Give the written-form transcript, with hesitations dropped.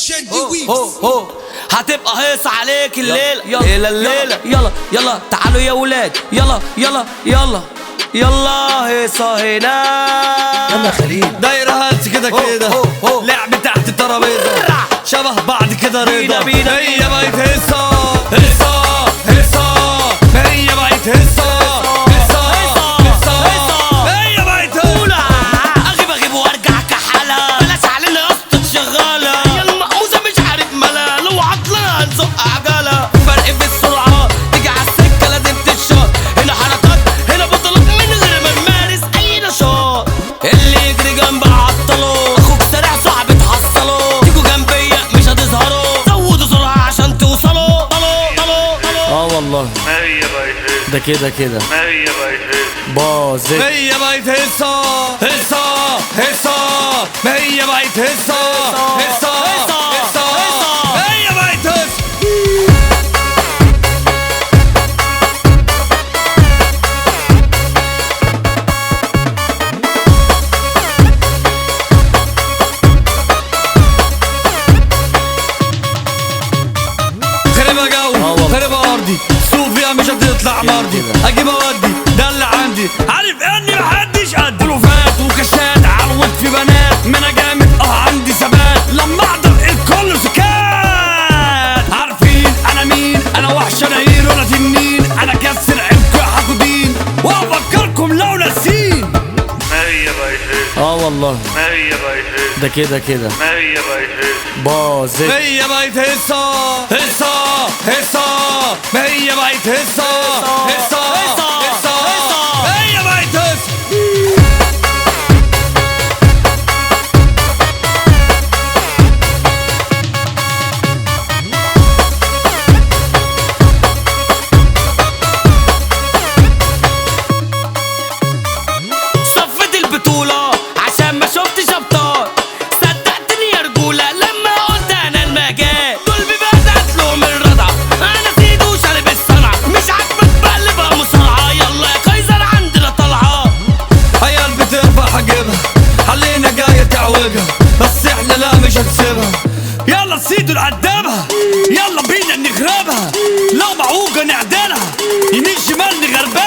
هتبقى هيصة عليك الليلة. يلا الليلة يلا يلا تعالوا يا ولاد، يلا يلا يلا يلا هيصة هنا. يلا خليل دايرة هات كده كده، لعب تحت الترابيزة شبه بعض كده رضا. هي بقت هيصة هيصة هيصة، هي بقت هيصة هيصة هيصة، هي بقت هيصة. اغيب وارجع كحالة، بلاش علينا قصة شغالة. هي المقموسة مش عارف مالها، لو عطلنا هنزق عجلة. فرق في السرعة، تيجي عالسكة لازم تتشاط. هنا حركات هنا بطولات من غير ما نمارس اي نشاط. اللي يجري جنب عطله، اخوك سريع صعب تحصله. تيجوا جنبيا مش هتظهروا، زودوا سرعة عشان توصلوا. والله هي بقت هيصة، ده كده كده هي بقت هيصة، باظت. هي بقت هيصة هيصة هيصة، هي بقت هيصة هيصة هيصة، هي بقت هيصة. خربها جو خربها ارضي، سوق فيها مش هتطلع مرضي. اجيب اودي ده اللي عندي، عارف اني محدش قد الوفات وكشات. عروض في بنات ما انا جامد عندي ثبات، لما احضر الكل سكات. عارفين انا مين، انا وحش انا هيرو انا تنين، انا كسر عيبكم يا حقودين وافكركم لو ناسين. هي بقت هيصة والله هي بقت هيصة، ده كده كده هي بقت هيصة، باظت. هي بقت هيصة هيصة هيصة، هي بقت هيصة هيصة هيصة، هي بقت هيصة. صفت البطولة عشان ما شفتش ابطال. صدقتني يا رجولة لما قلت انا المجال. دول بدأت لهم الرضا، انا سيد وشارب الصنعة. مش عاجبك بقلبها مصارعة، يلا يا قيصر عندنا طلعة. عيال بترفع حجبها، علينا جاية تعوجها، بس احنا لا مش هنسيبها. يلا سيدو نقدمها، يلا بينا نخربها. لو معوجة نعدلها، يمين شمال نغربها.